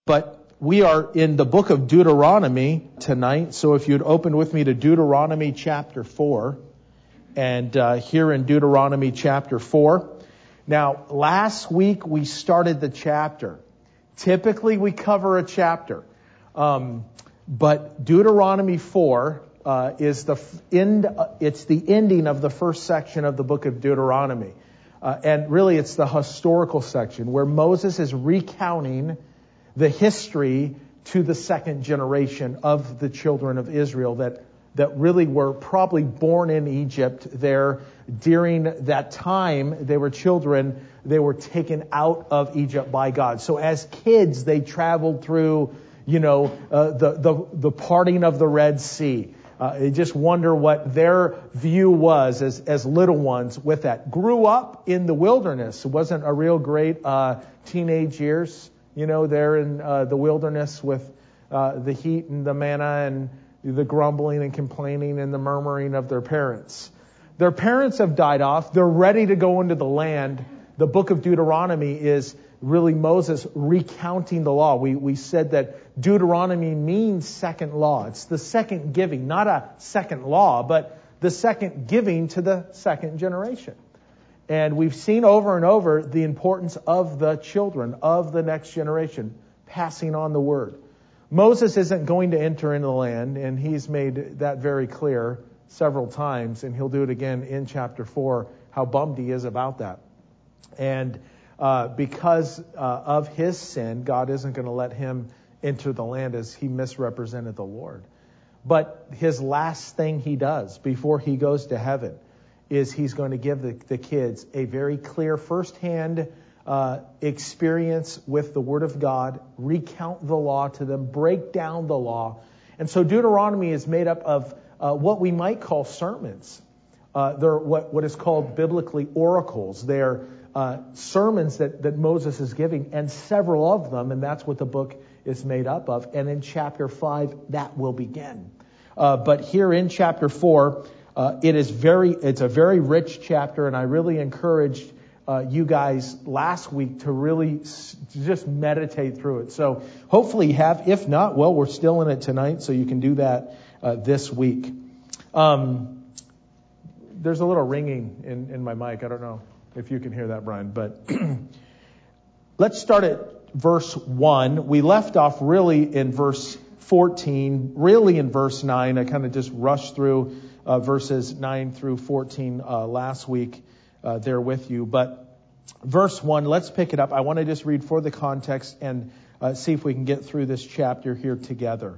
But we are in the book of Deuteronomy tonight. So if you'd open with me to Deuteronomy chapter 4. And here in Deuteronomy chapter 4. Now, last week we started the chapter. Typically we cover a chapter. But Deuteronomy 4 is the end. It's the ending of the first section of the book of Deuteronomy. And really it's the historical section where Moses is recounting the history to the second generation of the children of Israel that really were probably born in Egypt there during that time. They were children. They were taken out of Egypt by God. So as kids, they traveled through, the parting of the Red Sea. You just wonder what their view was as little ones with that. Grew up in the wilderness. It wasn't a real great teenage years, there in the wilderness with the heat and the manna and the grumbling and complaining and the murmuring of their parents. Their parents have died off. They're ready to go into the land. The book of Deuteronomy is really Moses recounting the law. We said that Deuteronomy means second law. It's the second giving, not a second law, but the second giving to the second generation. And we've seen over and over the importance of the children of the next generation passing on the word. Moses isn't going to enter into the land, and he's made that very clear several times, and he'll do it again in chapter 4, how bummed he is about that. And because of his sin, God isn't going to let him enter the land as he misrepresented the Lord. But his last thing he does before he goes to heaven is he's going to give the kids a very clear firsthand experience with the Word of God, recount the law to them, break down the law. And so Deuteronomy is made up of what we might call sermons. They're what is called biblically oracles. They're sermons that Moses is giving, and several of them, and that's what the book is made up of. And in chapter 5, that will begin. But here in chapter 4, it's a very rich chapter, and I really encouraged you guys last week to really just meditate through it. So hopefully you have. If not, well, we're still in it tonight, so you can do that this week. There's a little ringing in my mic. I don't know if you can hear that, Brian. But let's start at verse 1. We left off really in verse 14, really in verse 9. I kind of just rushed through verses 9 through 14 last week there with you. But verse 1, let's pick it up. I want to just read for the context and see if we can get through this chapter here together.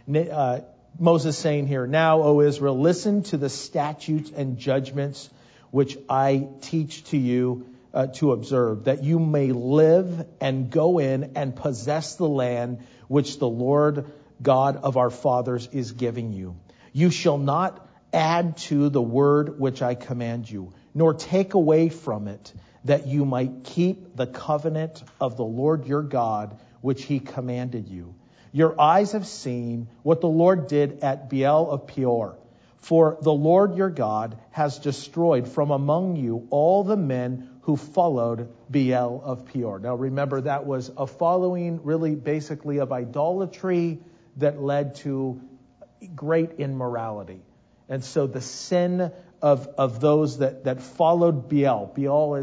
Moses saying here, "Now, O Israel, listen to the statutes and judgments which I teach to you to observe, that you may live and go in and possess the land which the Lord God of our fathers is giving you. You shall not add to the word which I command you, nor take away from it, that you might keep the covenant of the Lord your God, which he commanded you. Your eyes have seen what the Lord did at Baal of Peor. For the Lord your God has destroyed from among you all the men who followed Baal of Peor." Now remember, that was a following really basically of idolatry that led to great immorality. And so the sin of those that followed Baal. Baal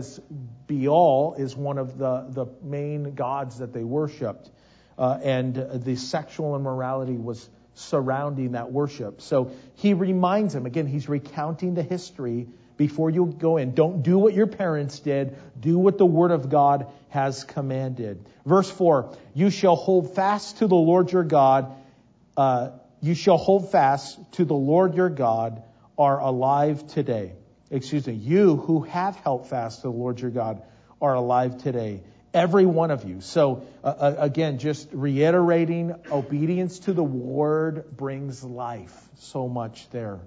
is one of the main gods that they worshipped. And the sexual immorality was surrounding that worship. So he reminds them, again, he's recounting the history before you go in. Don't do what your parents did. Do what the Word of God has commanded. Verse 4, "You shall hold fast to the Lord your God. You shall hold fast to the Lord your God are alive today." You who have held fast to the Lord your God are alive today. Every one of you. So again, just reiterating, obedience to the word brings life. So much there.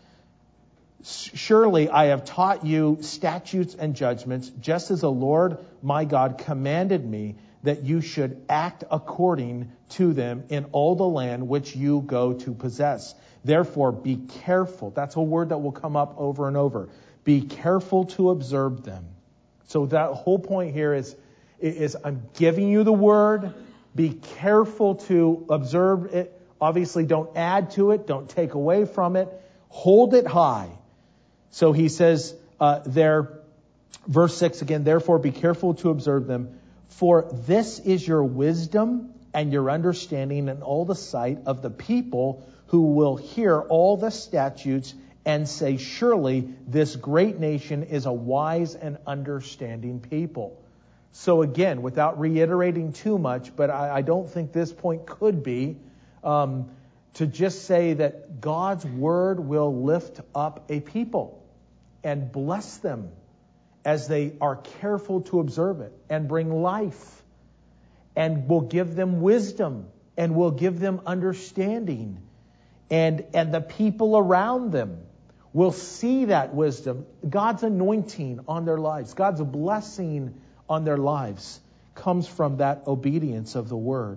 "Surely I have taught you statutes and judgments, just as the Lord my God commanded me, that you should act according to them in all the land which you go to possess. Therefore be careful." That's a word that will come up over and over. Be careful to observe them. So that whole point here is I'm giving you the word. Be careful to observe it. Obviously, don't add to it. Don't take away from it. Hold it high. So he says there, verse 6 again, therefore be careful to observe them. For this is your wisdom and your understanding and all the sight of the people who will hear all the statutes and say, surely this great nation is a wise and understanding people. So again, without reiterating too much, but I don't think this point could be, to just say that God's word will lift up a people and bless them as they are careful to observe it and bring life, and will give them wisdom and will give them understanding, and the people around them will see that wisdom, God's anointing on their lives, God's blessing on their lives comes from that obedience of the word.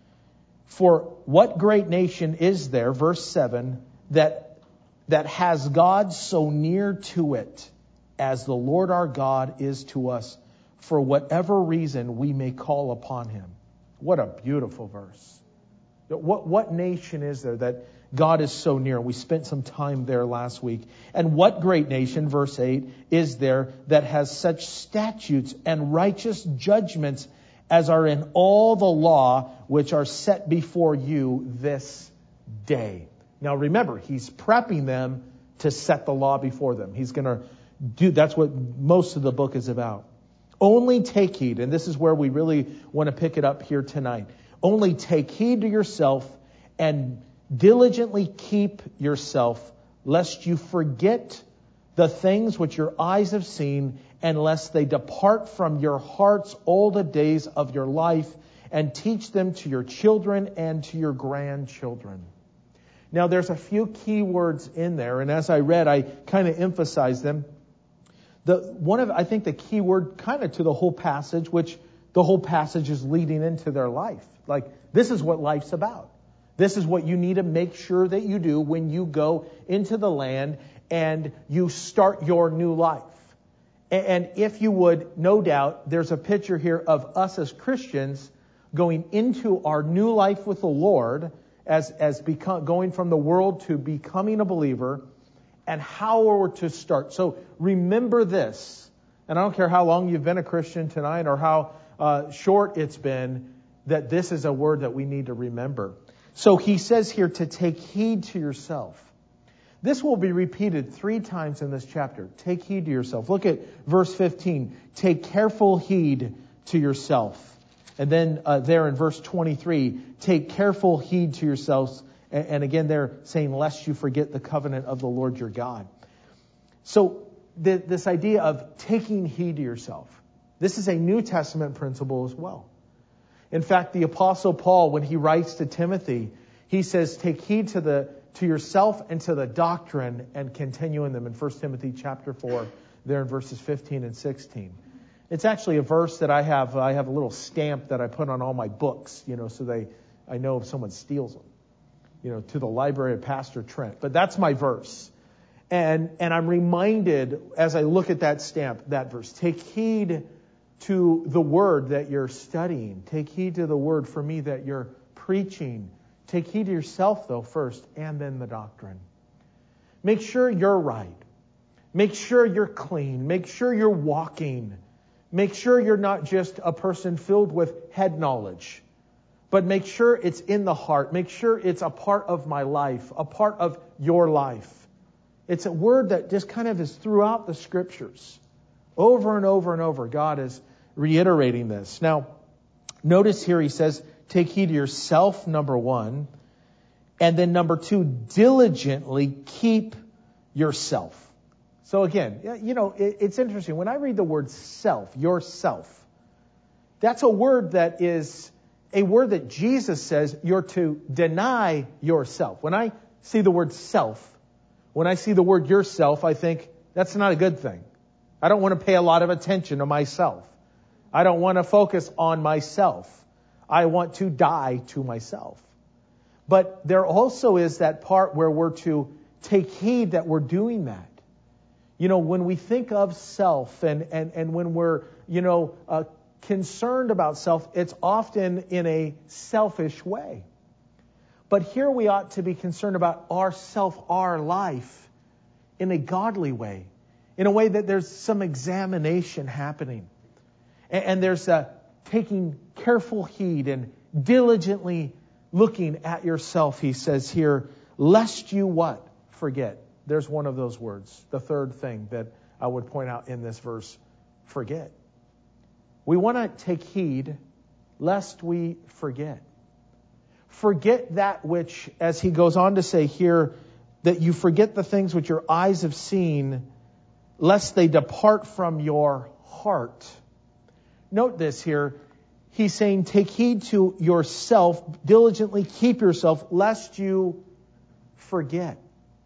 For what great nation is there, verse 7, that has God so near to it as the Lord our God is to us, for whatever reason we may call upon him? What a beautiful verse. What nation is there that God is so near? We spent some time there last week. And what great nation, verse 8, is there that has such statutes and righteous judgments as are in all the law which are set before you this day? Now remember, he's prepping them to set the law before them. He's going to do, that's what most of the book is about. Only take heed, and this is where we really want to pick it up here tonight. Only take heed to yourself and diligently keep yourself, lest you forget the things which your eyes have seen, and lest they depart from your hearts all the days of your life, and teach them to your children and to your grandchildren. Now, there's a few key words in there, and as I read, I kind of emphasized them. I think the key word kind of to the whole passage, which the whole passage is leading into their life. Like, this is what life's about. This is what you need to make sure that you do when you go into the land and you start your new life. And if you would, no doubt, there's a picture here of us as Christians going into our new life with the Lord, going from the world to becoming a believer, and how we're to start. So remember this, and I don't care how long you've been a Christian tonight or how short it's been, that this is a word that we need to remember. So he says here to take heed to yourself. This will be repeated 3 times in this chapter. Take heed to yourself. Look at verse 15. Take careful heed to yourself. And then there in verse 23, take careful heed to yourselves. And again, they're saying, lest you forget the covenant of the Lord your God. So this idea of taking heed to yourself, this is a New Testament principle as well. In fact, the Apostle Paul, when he writes to Timothy, he says, take heed to yourself and to the doctrine and continue in them in 1 Timothy chapter 4, there in verses 15 and 16. It's actually a verse that I have a little stamp that I put on all my books, so I know if someone steals them, to the library of Pastor Trent. But that's my verse. And I'm reminded as I look at that stamp, that verse, take heed to the word that you're studying. Take heed to the word for me that you're preaching. Take heed to yourself, though, first, and then the doctrine. Make sure you're right. Make sure you're clean. Make sure you're walking. Make sure you're not just a person filled with head knowledge, but make sure it's in the heart. Make sure it's a part of my life, a part of your life. It's a word that just kind of is throughout the Scriptures. Over and over and over, God is reiterating this. Now, notice here he says, take heed to yourself, number 1. And then number 2, diligently keep yourself. So again, it's interesting. When I read the word self, yourself, that's a word that is a word that Jesus says you're to deny yourself. When I see the word self, when I see the word yourself, I think that's not a good thing. I don't want to pay a lot of attention to myself. I don't want to focus on myself. I want to die to myself. But there also is that part where we're to take heed that we're doing that. When we think of self and when we're, concerned about self, it's often in a selfish way. But here we ought to be concerned about our life, in a godly way, in a way that there's some examination happening. And there's taking careful heed and diligently looking at yourself, he says here, lest you what? Forget. There's one of those words. The third thing that I would point out in this verse, forget. We want to take heed lest we forget. Forget that which, as he goes on to say here, that you forget the things which your eyes have seen, lest they depart from your heart. Note this here. He's saying, take heed to yourself, diligently keep yourself, lest you forget.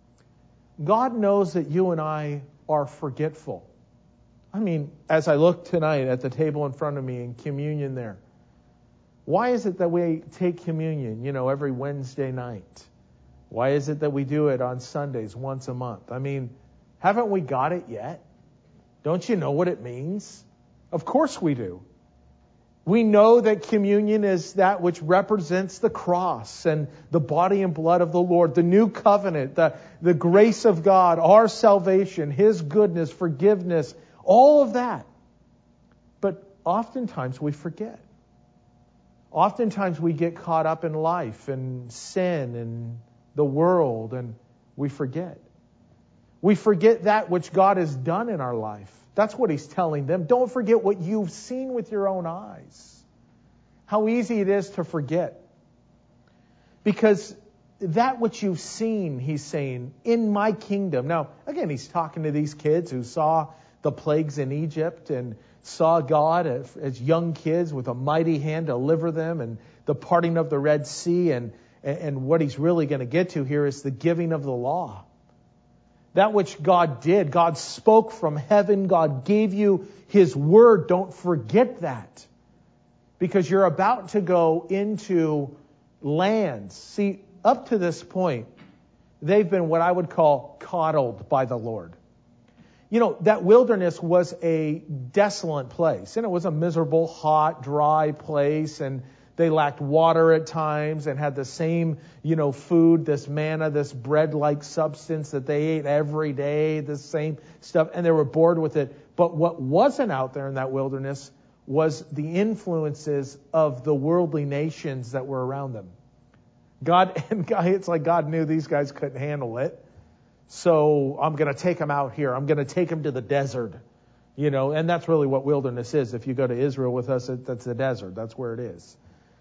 God knows that you and I are forgetful. I mean, as I look tonight at the table in front of me in communion there, why is it that we take communion, every Wednesday night? Why is it that we do it on Sundays once a month? I mean, haven't we got it yet? Don't you know what it means? Of course we do. We know that communion is that which represents the cross and the body and blood of the Lord, the new covenant, the grace of God, our salvation, His goodness, forgiveness, all of that. But oftentimes we forget. Oftentimes we get caught up in life and sin and the world, and we forget. We forget that which God has done in our life. That's what He's telling them. Don't forget what you've seen with your own eyes. How easy it is to forget. Because that which you've seen, He's saying, in my kingdom. Now, again, He's talking to these kids who saw the plagues in Egypt and saw God as young kids with a mighty hand deliver them, and the parting of the Red Sea. And what He's really going to get to here is the giving of the law. That which God did, God spoke from heaven, God gave you His word. Don't forget that. Because you're about to go into lands. See, up to this point, they've been what I would call coddled by the Lord. That wilderness was a desolate place. And it was a miserable, hot, dry place. And they lacked water at times and had the same, food, this manna, this bread-like substance that they ate every day, the same stuff, and they were bored with it. But what wasn't out there in that wilderness was the influences of the worldly nations that were around them. It's like God knew these guys couldn't handle it. So I'm going to take them out here. I'm going to take them to the desert. And that's really what wilderness is. If you go to Israel with us, that's the desert. That's where it is.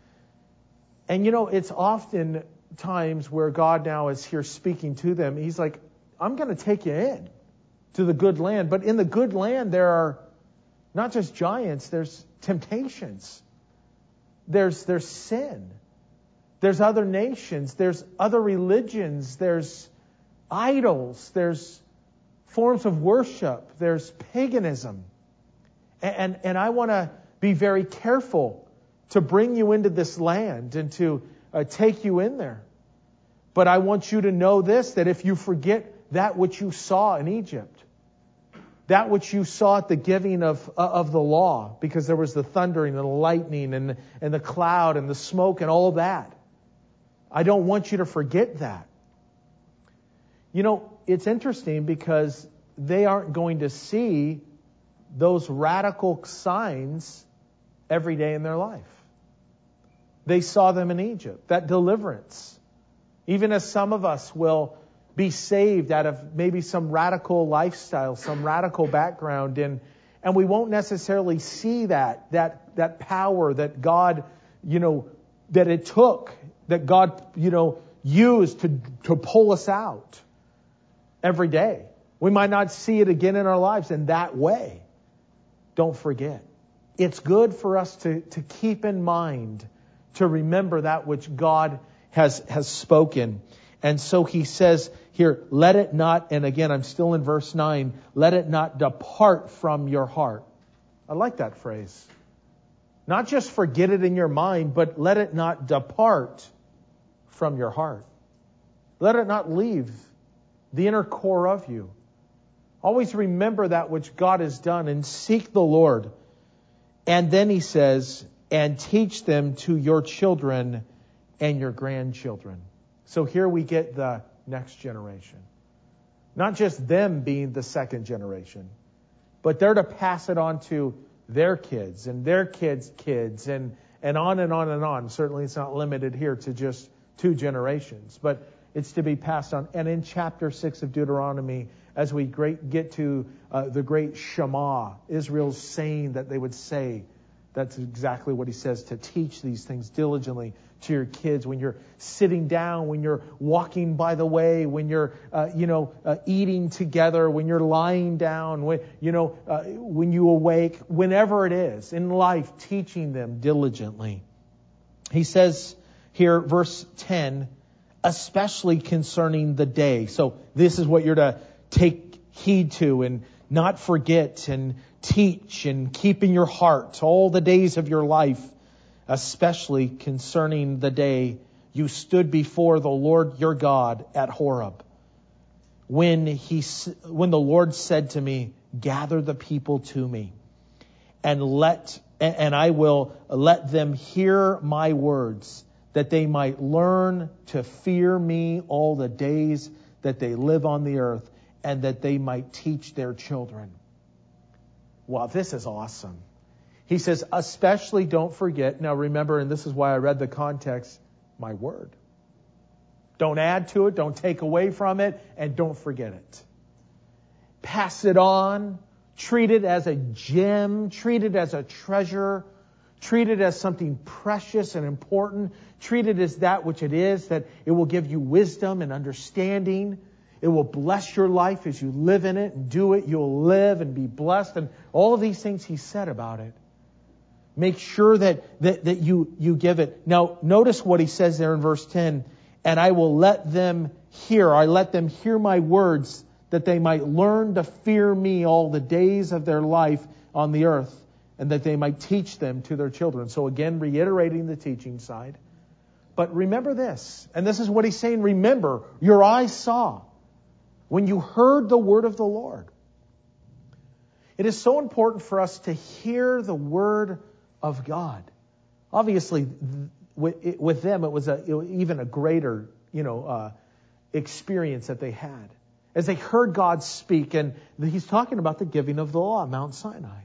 And it's often times where God now is here speaking to them. He's like, I'm going to take you in to the good land. But in the good land, there are not just giants, there's temptations. There's sin. There's other nations. There's other religions. There's idols. There's forms of worship. There's paganism. And I want to be very careful to bring you into this land and to take you in there. But I want you to know this, that if you forget that which you saw in Egypt, that which you saw at the giving of the law, because there was the thundering and the lightning and the cloud and the smoke and all that, I don't want you to forget that. It's interesting because they aren't going to see those radical signs every day in their life. They saw them in Egypt, that deliverance. Even as some of us will be saved out of maybe some radical lifestyle, some radical background, and we won't necessarily see that power that God, that it took, that God, used to pull us out every day. We might not see it again in our lives in that way. Don't forget. It's good for us to keep in mind, to remember that which God has spoken. And so he says here, let it not, and again, I'm still in verse 9, let it not depart from your heart. I like that phrase. Not just forget it in your mind, but let it not depart from your heart. Let it not leave the inner core of you. Always remember that which God has done and seek the Lord. And then he says, and teach them to your children and your grandchildren. So here we get the next generation. Not just them being the second generation, but they're to pass it on to their kids and their kids' kids and on and on and on. Certainly it's not limited here to just 2 generations, but it's to be passed on. And in chapter 6 of Deuteronomy, as we get to the great Shema, Israel's saying that they would say, that's exactly what he says, to teach these things diligently to your kids when you're sitting down, when you're walking by the way, when you're, eating together, when you're lying down, when you awake, whenever it is in life, teaching them diligently. He says here, verse 10, especially concerning the day. So this is what you're to take heed to and not forget and teach and keep in your heart all the days of your life, especially concerning the day you stood before the Lord your God at Horeb, when the Lord said to me, gather the people to me, and I will let them hear my words, that they might learn to fear me all the days that they live on the earth, and that they might teach their children. Wow, this is awesome. He says, especially don't forget. Now remember, and this is why I read the context, my word. Don't add to it, don't take away from it, and don't forget it. Pass it on. Treat it as a gem. Treat it as a treasure. Treat it as something precious and important. Treat it as that which it is, that it will give you wisdom and understanding. It will bless your life as you live in it and do it. You'll live and be blessed. And all of these things he said about it. Make sure that you give it. Now, notice what he says there in verse 10. And I will let them hear. I let them hear my words, that they might learn to fear me all the days of their life on the earth, and that they might teach them to their children. So again, reiterating the teaching side. But remember this, and this is what he's saying, remember, your eyes saw when you heard the word of the Lord. It is so important for us to hear the word of God. Obviously, with them, it was even a greater, experience that they had. As they heard God speak, and he's talking about the giving of the law at Mount Sinai.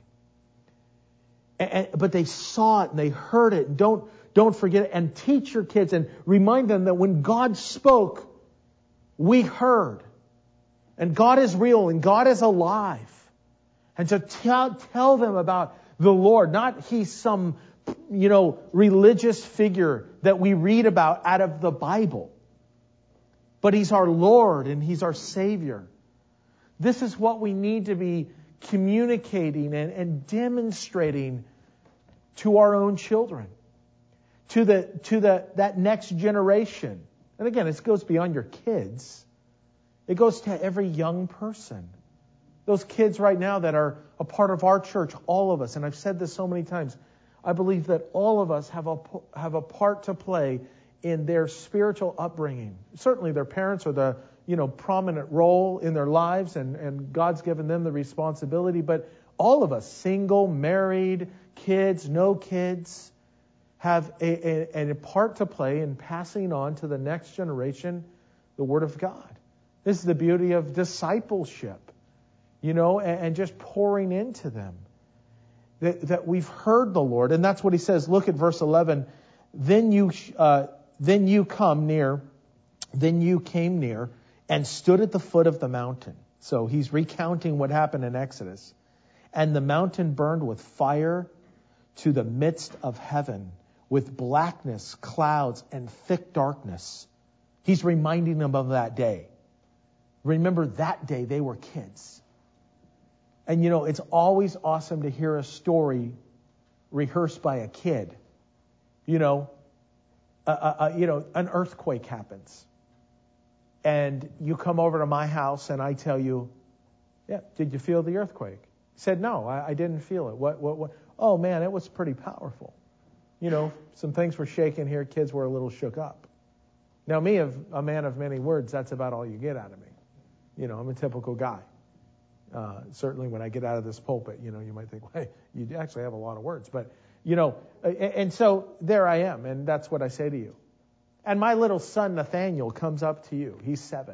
But they saw it and they heard it. Don't forget it. And teach your kids and remind them that when God spoke, we heard. And God is real and God is alive. And so tell them about the Lord. Not he's some, religious figure that we read about out of the Bible. But he's our Lord and he's our Savior. This is what we need to be communicating and demonstrating to our own children, to that next generation. And again, it goes beyond your kids. It goes to every young person. Those kids right now that are a part of our church, all of us, and I've said this so many times, I believe that all of us have a part to play in their spiritual upbringing. Certainly their parents are the prominent role in their lives, and God's given them the responsibility. But all of us, single, married, kids, no kids, have a part to play in passing on to the next generation the Word of God. This is the beauty of discipleship, and just pouring into them. That we've heard the Lord, and that's what he says. Look at verse 11. Then you came near and stood at the foot of the mountain. So he's recounting what happened in Exodus. And the mountain burned with fire to the midst of heaven, with blackness, clouds, and thick darkness. He's reminding them of that day. Remember, that day they were kids. And it's always awesome to hear a story rehearsed by a kid. An earthquake happens. And you come over to my house and I tell you, yeah, did you feel the earthquake? He said, no, I didn't feel it. What? Oh man, it was pretty powerful. Some things were shaking here. Kids were a little shook up. Now me, a man of many words, that's about all you get out of me. I'm a typical guy. Certainly when I get out of this pulpit, you might think, well, you actually have a lot of words. But, and so there I am, and that's what I say to you. And my little son Nathaniel comes up to you. He's 7.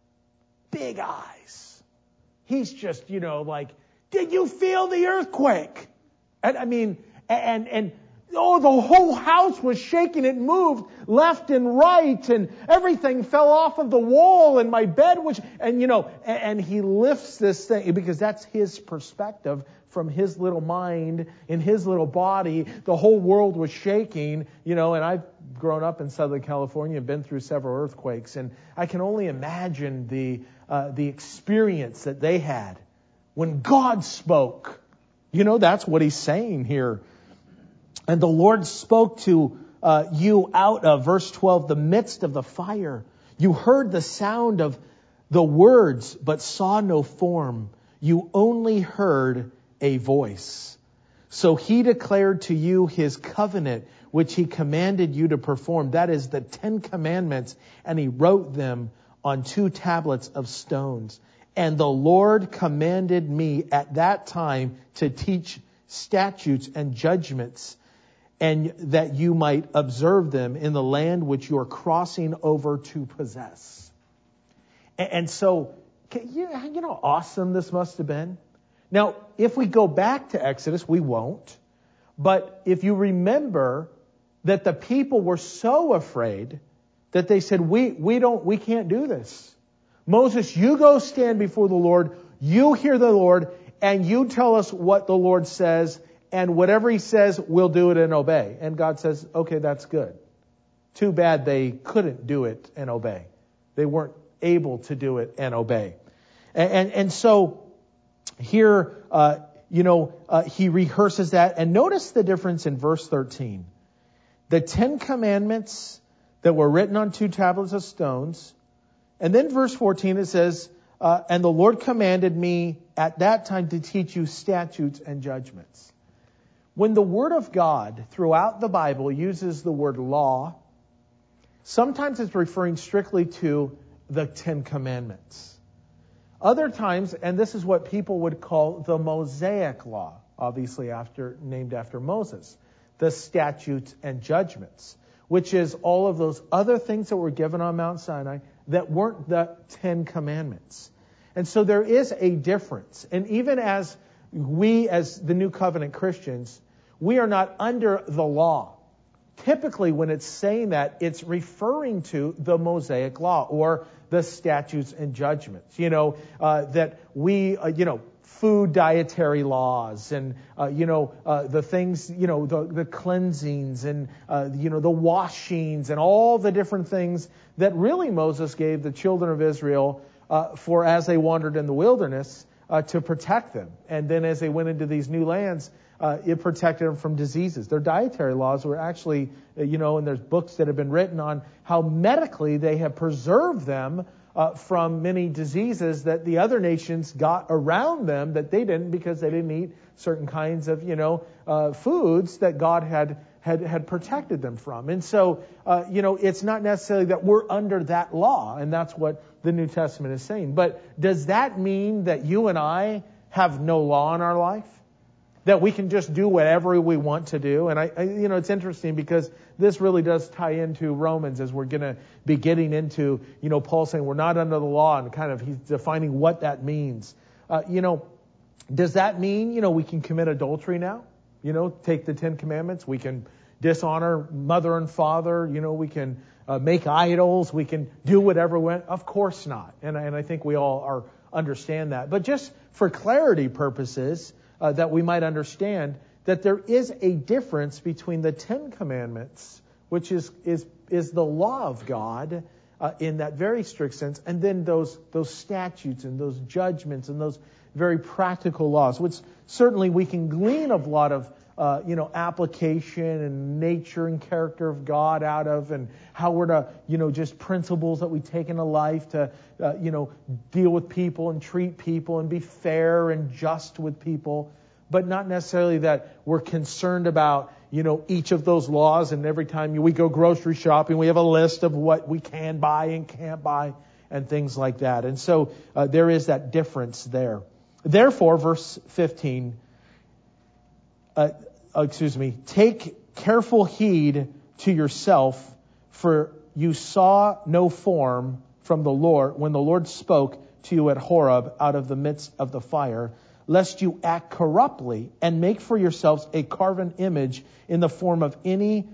Big eyes. He's just, like, did you feel the earthquake? And I mean, and the whole house was shaking. It moved left and right, and everything fell off of the wall, and my bed was, and he lifts this thing because that's his perspective from his little mind, in his little body. The whole world was shaking, and I've grown up in Southern California and been through several earthquakes, and I can only imagine the experience that they had when God spoke. That's what he's saying here. And the Lord spoke to you out of, verse 12, the midst of the fire. You heard the sound of the words, but saw no form. You only heard a voice. So he declared to you his covenant, which he commanded you to perform. That is the 10 commandments. And he wrote them on 2 tablets of stones. And the Lord commanded me at that time to teach statutes and judgments, and that you might observe them in the land which you are crossing over to possess. And so, how awesome this must have been. Now, if we go back to Exodus, we won't. But if you remember that the people were so afraid that they said, we can't do this. Moses, you go stand before the Lord, you hear the Lord, and you tell us what the Lord says, and whatever he says, we'll do it and obey. And God says, okay, that's good. Too bad they couldn't do it and obey. They weren't able to do it and obey. And so here, he rehearses that. And notice the difference in verse 13. The 10 commandments that were written on 2 tablets of stones. And then verse 14, it says, and the Lord commanded me at that time to teach you statutes and judgments. When the Word of God throughout the Bible uses the word law, sometimes it's referring strictly to the 10 commandments. Other times, and this is what people would call the Mosaic law, obviously named after Moses, the statutes and judgments, which is all of those other things that were given on Mount Sinai that weren't the 10 commandments. And so there is a difference. And even as we, as the New Covenant Christians, we are not under the law. Typically, when it's saying that, it's referring to the Mosaic law or the statutes and judgments. That we, food dietary laws and, the things, the cleansings and, the washings and all the different things that really Moses gave the children of Israel for as they wandered in the wilderness to protect them. And then as they went into these new lands, it protected them from diseases. Their dietary laws were actually, and there's books that have been written on how medically they have preserved them from many diseases that the other nations got around them that they didn't, because they didn't eat certain kinds of, foods that God had protected them from. And so, it's not necessarily that we're under that law, and that's what the New Testament is saying. But does that mean that you and I have no law in our life? That we can just do whatever we want to do? And it's interesting because this really does tie into Romans as we're going to be getting into, Paul saying we're not under the law, and kind of he's defining what that means. Does that mean, we can commit adultery now? Take the 10 commandments. We can dishonor mother and father. We can make idols. We can do whatever we want. Of course not. And I think we all understand that. But just for clarity purposes, that we might understand that there is a difference between the 10 commandments, which is the law of God in that very strict sense, and then those statutes and those judgments and those very practical laws, which certainly we can glean a lot of application and nature and character of God out of, and how we're to, just principles that we take into life to, deal with people and treat people and be fair and just with people, but not necessarily that we're concerned about, each of those laws. And every time we go grocery shopping, we have a list of what we can buy and can't buy and things like that. And so there is that difference there. Therefore, verse 15, take careful heed to yourself, for you saw no form from the Lord when the Lord spoke to you at Horeb out of the midst of the fire, lest you act corruptly and make for yourselves a carven image in the form of any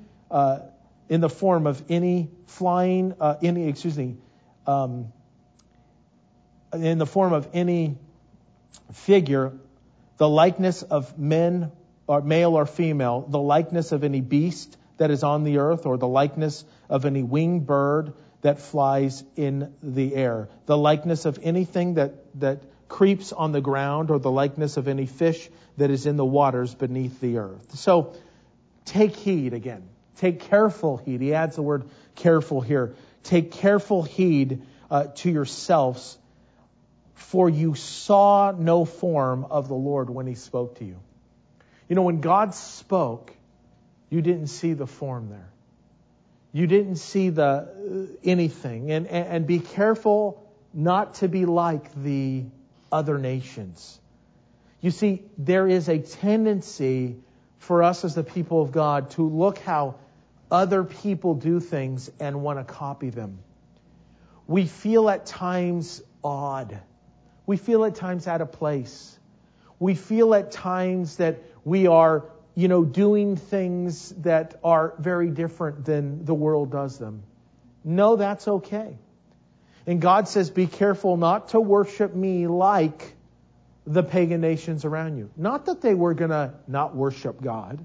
figure, the likeness of men, or male or female, the likeness of any beast that is on the earth, or the likeness of any winged bird that flies in the air, the likeness of anything that creeps on the ground, or the likeness of any fish that is in the waters beneath the earth. So take heed again. Take careful heed. He adds the word careful here. Take careful heed to yourselves, for you saw no form of the Lord when He spoke to you. You know, when God spoke, you didn't see the form there. You didn't see anything. And be careful not to be like the other nations. You see, there is a tendency for us as the people of God to look how other people do things and want to copy them. We feel at times odd. We feel at times out of place. We feel at times that we are, doing things that are very different than the world does them. No, that's okay. And God says, be careful not to worship me like the pagan nations around you. Not that they were going to not worship God.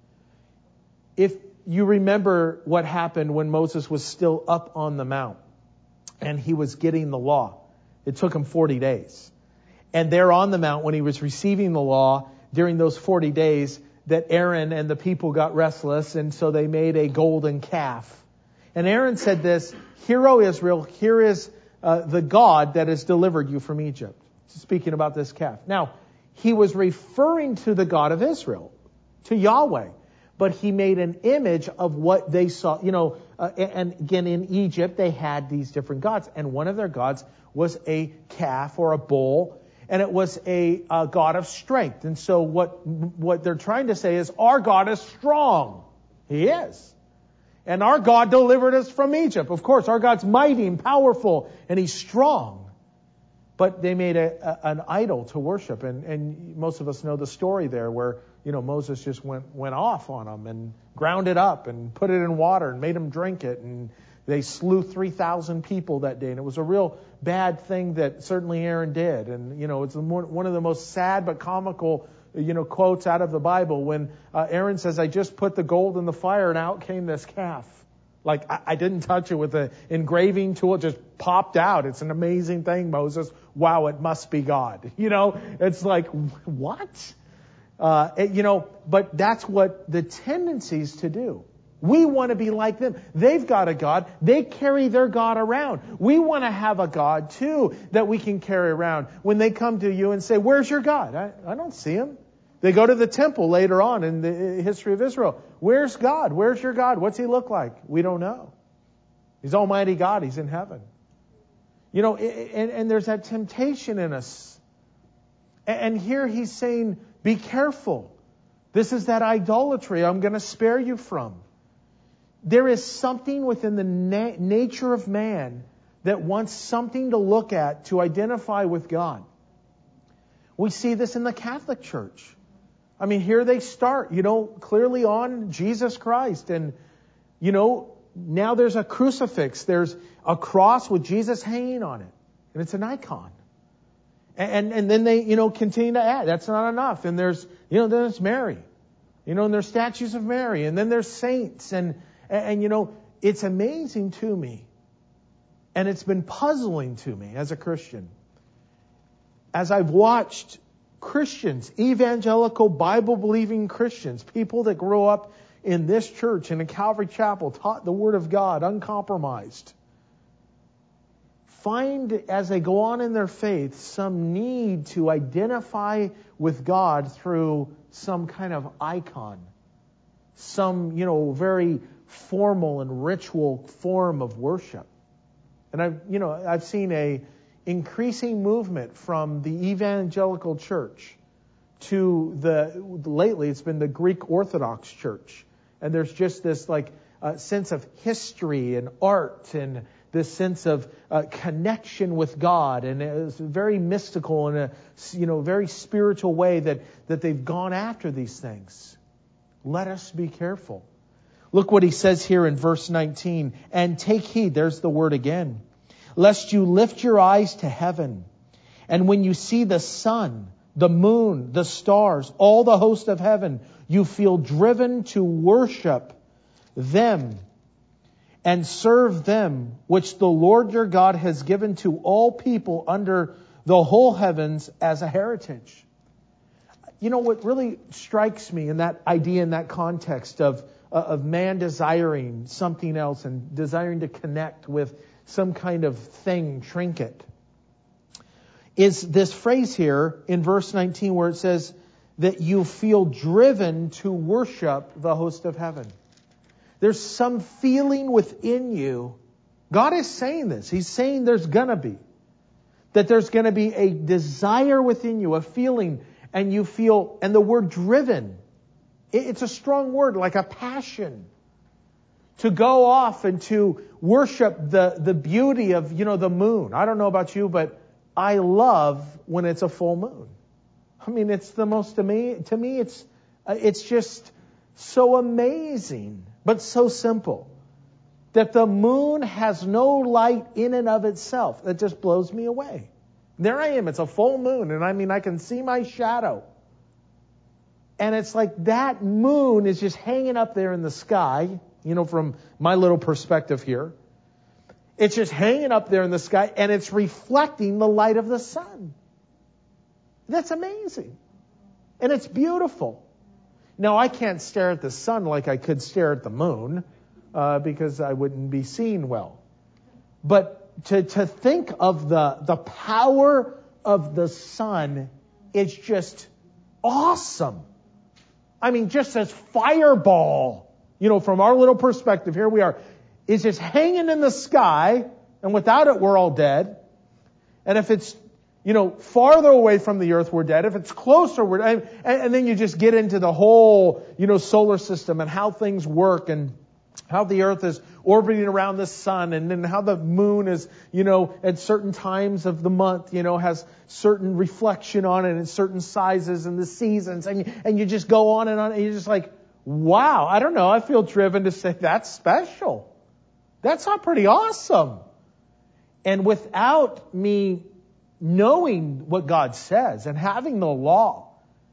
If you remember what happened when Moses was still up on the mount and he was getting the law, it took him 40 days. And there on the mount, when he was receiving the law, during those 40 days, that Aaron and the people got restless, and so they made a golden calf. And Aaron said this, "Hear, O Israel, here is the God that has delivered you from Egypt." Speaking about this calf. Now, he was referring to the God of Israel, to Yahweh. But he made an image of what they saw. And again, in Egypt, they had these different gods. And one of their gods was a calf or a bull. And it was a God of strength. And so what they're trying to say is, our God is strong. He is. And our God delivered us from Egypt. Of course, our God's mighty and powerful, and He's strong. But they made an idol to worship. And most of us know the story there where, Moses just went off on them and ground it up and put it in water and made them drink it. And they slew 3,000 people that day. And it was a real bad thing that certainly Aaron did. And, it's one of the most sad but comical, quotes out of the Bible when Aaron says, "I just put the gold in the fire and out came this calf." Like, I didn't touch it with an engraving tool. It just popped out. It's an amazing thing, Moses. Wow, it must be God. It's like, what? But that's what the tendencies to do. We want to be like them. They've got a God. They carry their God around. We want to have a God, too, that we can carry around. When they come to you and say, "Where's your God?" I don't see Him. They go to the temple later on in the history of Israel. "Where's God? Where's your God? What's He look like?" We don't know. He's Almighty God. He's in heaven. And there's that temptation in us. And here He's saying, be careful. This is that idolatry I'm going to spare you from. There is something within the nature of man that wants something to look at to identify with God. We see this in the Catholic Church. I mean, here they start, clearly on Jesus Christ. And, now there's a crucifix. There's a cross with Jesus hanging on it. And it's an icon. And then they, continue to add. That's not enough. And there's, then it's Mary. And there's statues of Mary. And then there's saints. And it's amazing to me. And it's been puzzling to me as a Christian. As I've watched Christians, evangelical, Bible-believing Christians, people that grew up in this church and in Calvary Chapel, taught the Word of God, uncompromised, find as they go on in their faith some need to identify with God through some kind of icon, some, very formal and ritual form of worship. And I've seen a increasing movement from the evangelical church to lately it's been the Greek Orthodox Church. And there's just this sense of history and art and this sense of connection with God. And it's very mystical in a very spiritual way that they've gone after these things. Let us be careful. Look what he says here in verse 19. And take heed, there's the word again, lest you lift your eyes to heaven, and when you see the sun, the moon, the stars, all the host of heaven, you feel driven to worship them and serve them, which the Lord your God has given to all people under the whole heavens as a heritage. You know what really strikes me in that idea, in that context of man desiring something else and desiring to connect with some kind of thing, trinket, is this phrase here in verse 19 where it says that you feel driven to worship the host of heaven. There's some feeling within you. God is saying this. He's saying there's going to be a desire within you, a feeling, and you feel, and the word driven, it's a strong word, like a passion, to go off and to worship the beauty of, the moon. I don't know about you, but I love when it's a full moon. I mean, it's the most amazing, to me, it's just so amazing, but so simple, that the moon has no light in and of itself. That just blows me away. There I am, it's a full moon, and I can see my shadow. And it's like that moon is just hanging up there in the sky, from my little perspective here. It's just hanging up there in the sky, and it's reflecting the light of the sun. That's amazing. And it's beautiful. Now, I can't stare at the sun like I could stare at the moon, because I wouldn't be seeing well. But to think of the power of the sun is just awesome. Just as fireball, from our little perspective, here we are, is just hanging in the sky, and without it, we're all dead. And if it's, farther away from the earth, we're dead. If it's closer, we're dead. And then you just get into the whole, solar system and how things work and how the earth is orbiting around the sun, and then how the moon is, at certain times of the month, has certain reflection on it and certain sizes and the seasons. And you just go on, and you're just like, wow, I don't know. I feel driven to say that's special. That's not pretty awesome. And without me knowing what God says and having the law,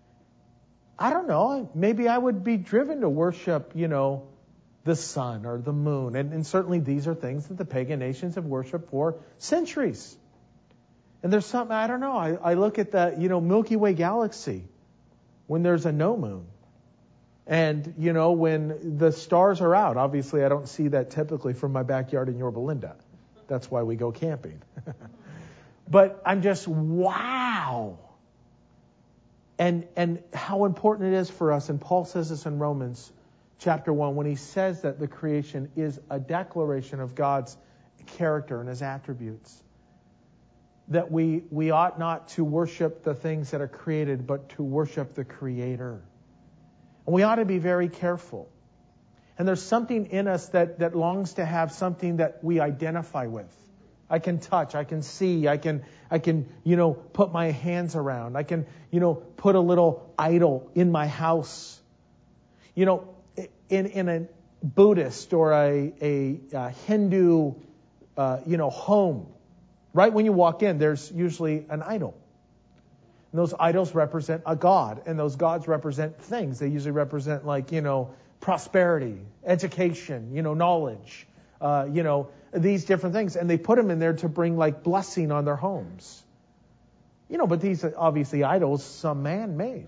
I don't know, maybe I would be driven to worship, the sun or the moon. And certainly these are things that the pagan nations have worshipped for centuries. And there's something, I don't know, I look at the, Milky Way galaxy when there's a no moon. And, when the stars are out. Obviously, I don't see that typically from my backyard in Yorba Linda. That's why we go camping. But I'm just, wow. And how important it is for us. And Paul says this in Romans chapter 1, when he says that the creation is a declaration of God's character and His attributes. That we ought not to worship the things that are created, but to worship the Creator. And we ought to be very careful. And there's something in us that longs to have something that we identify with. I can touch, I can see, I can put my hands around. I can, put a little idol in my house. In a Buddhist or a Hindu, home, right when you walk in, there's usually an idol. And those idols represent a god, and those gods represent things. They usually represent prosperity, education, knowledge, these different things. And they put them in there to bring blessing on their homes. But these are obviously idols some man made.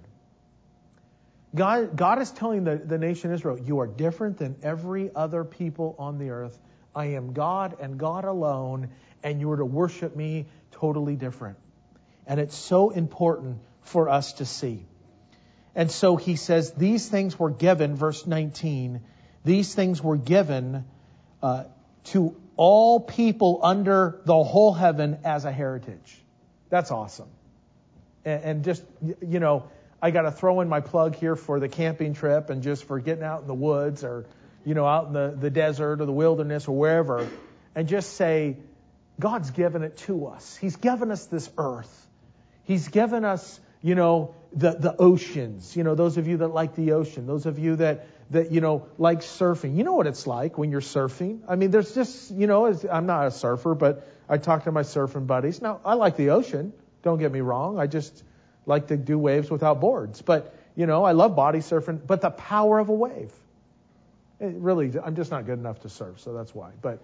God is telling the nation Israel, you are different than every other people on the earth. I am God and God alone, and you are to worship me totally different. And it's so important for us to see. And so he says, these things were given, verse 19, these things were given to all people under the whole heaven as a heritage. That's awesome. And just, I got to throw in my plug here for the camping trip and just for getting out in the woods or, out in the desert or the wilderness or wherever, and just say, God's given it to us. He's given us this earth. He's given us, the oceans. Those of you that like the ocean, those of you that like surfing. You know what it's like when you're surfing. I mean, there's just, I'm not a surfer, but I talk to my surfing buddies. Now, I like the ocean. Don't get me wrong. I just like to do waves without boards. But, I love body surfing. But the power of a wave. I'm just not good enough to surf, so that's why. But,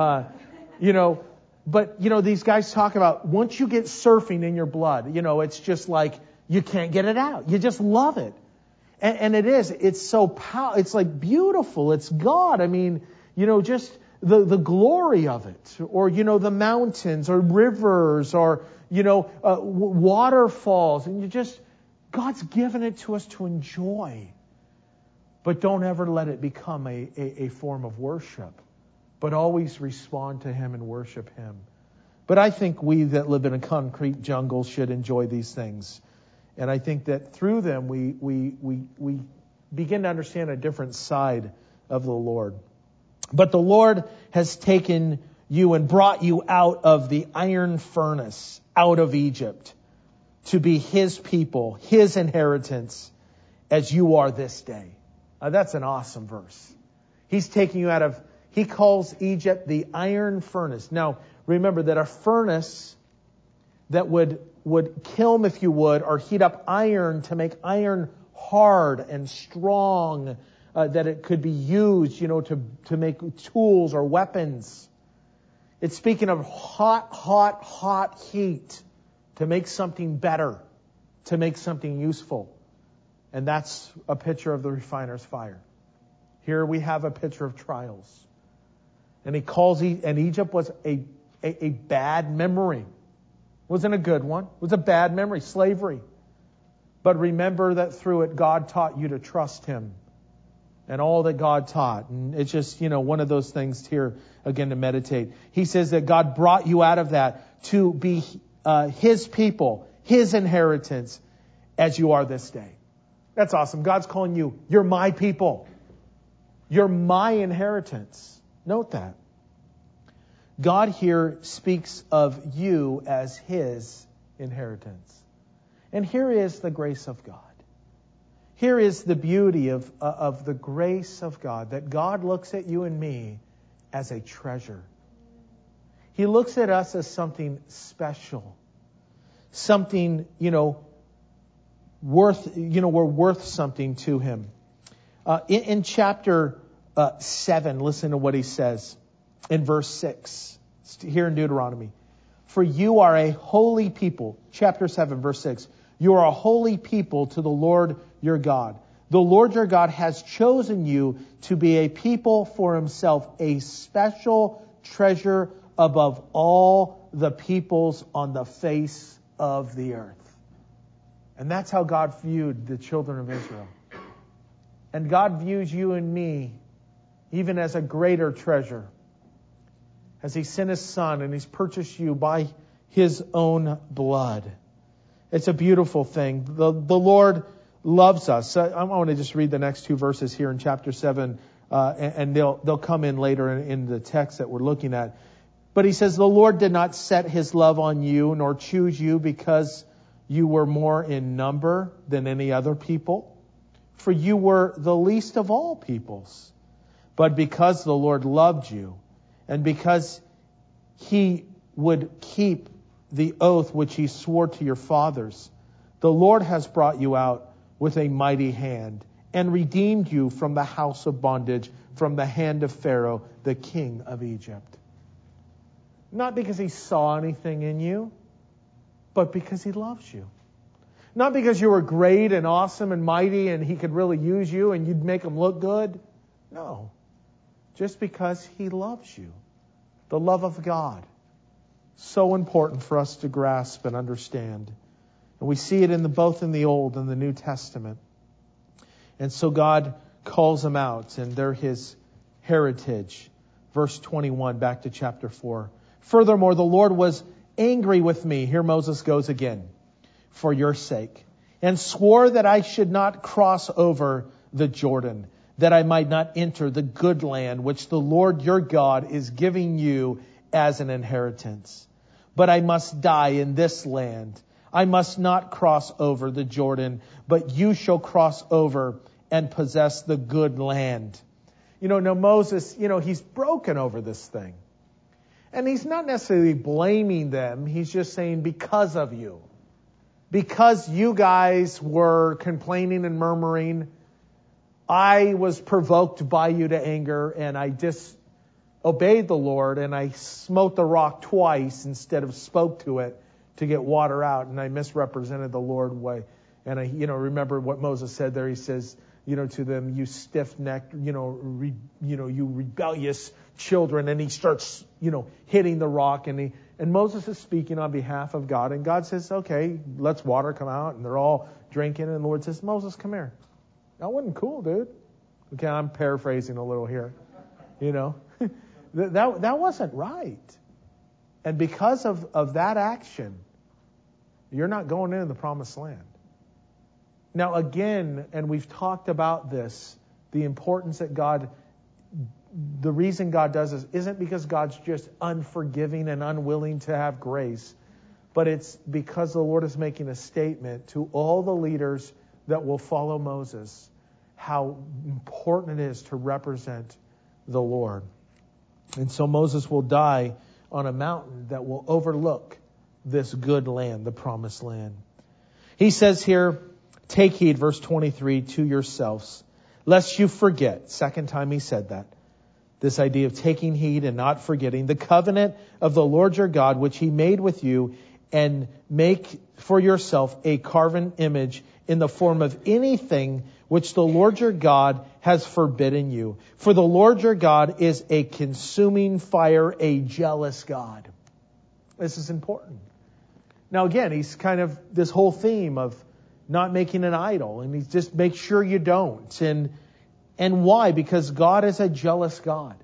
these guys talk about once you get surfing in your blood, it's just like you can't get it out. You just love it. And it's so powerful. It's like beautiful. It's God. I mean, just the glory of it, or, the mountains or rivers or, waterfalls. And God's given it to us to enjoy. But don't ever let it become a form of worship, but always respond to Him and worship Him. But I think we that live in a concrete jungle should enjoy these things. And I think that through them we begin to understand a different side of the Lord. But the Lord has taken you and brought you out of the iron furnace, out of Egypt, to be His people, His inheritance, as you are this day. That's an awesome verse. He's taking you He calls Egypt the iron furnace. Now, remember that a furnace that would kiln, if you would, or heat up iron to make iron hard and strong, that it could be used, to make tools or weapons. It's speaking of hot heat to make something better, to make something useful. And that's a picture of the refiner's fire. Here we have a picture of trials. And and Egypt was a bad memory. It wasn't a good one. It was a bad memory, slavery. But remember that through it, God taught you to trust Him. And all that God taught. And it's just, one of those things here, again, to meditate. He says that God brought you out of that to be His people, His inheritance, as you are this day. That's awesome. God's calling you, you're my people. You're my inheritance. Note that. God here speaks of you as His inheritance. And here is the grace of God. Here is the beauty of the grace of God, that God looks at you and me as a treasure. He looks at us as something special. Something, we're worth something to Him. In chapter 7, listen to what He says in verse 6, here in Deuteronomy. For you are a holy people. Chapter 7, verse 6. You are a holy people to the Lord your God. The Lord your God has chosen you to be a people for Himself, a special treasure above all the peoples on the face of the earth. And that's how God viewed the children of Israel. And God views you and me even as a greater treasure, as He sent His Son and He's purchased you by His own blood. It's a beautiful thing. The Lord loves us. I want to just read the next two verses here in chapter 7, and they'll come in later in the text that we're looking at. But He says, the Lord did not set His love on you, nor choose you because you were more in number than any other people, for you were the least of all peoples. But because the Lord loved you, and because He would keep the oath which He swore to your fathers, the Lord has brought you out with a mighty hand and redeemed you from the house of bondage, from the hand of Pharaoh, the king of Egypt. Not because He saw anything in you, but because He loves you. Not because you were great and awesome and mighty and He could really use you and you'd make Him look good. No. Just because He loves you. The love of God. So important for us to grasp and understand. And we see it both in the Old and the New Testament. And so God calls them out, and they're His heritage Verse 21, back to chapter 4. Furthermore, the Lord was angry with me. Here Moses goes again. For your sake. And swore that I should not cross over the Jordan, that I might not enter the good land which the Lord your God is giving you as an inheritance. But I must die in this land. I must not cross over the Jordan, but you shall cross over and possess the good land. Now Moses, he's broken over this thing. And he's not necessarily blaming them. He's just saying, because of you. Because you guys were complaining and murmuring, I was provoked by you to anger, and I disobeyed the Lord, and I smote the rock twice instead of spoke to it to get water out, and I misrepresented the Lord way. And I, remember what Moses said there. He says, to them, you stiff-necked, you rebellious children. And he starts, hitting the rock. And Moses is speaking on behalf of God. And God says, okay, let's water come out. And they're all drinking. And the Lord says, Moses, come here. That wasn't cool, dude. Okay, I'm paraphrasing a little here. That wasn't right. And because of that action, you're not going into the promised land. Now again, and we've talked about this, the importance that the reason God does this isn't because God's just unforgiving and unwilling to have grace, but it's because the Lord is making a statement to all the leaders that will follow Moses, how important it is to represent the Lord. And so Moses will die on a mountain that will overlook this good land, the promised land. He says here, take heed, verse 23, to yourselves, lest you forget. Second time he said that. This idea of taking heed and not forgetting the covenant of the Lord your God, which he made with you, and make for yourself a carven image in the form of anything which the Lord your God has forbidden you. For the Lord your God is a consuming fire, a jealous God. This is important. Now again, he's kind of this whole theme of not making an idol, and he's just make sure you don't. And why? Because God is a jealous God.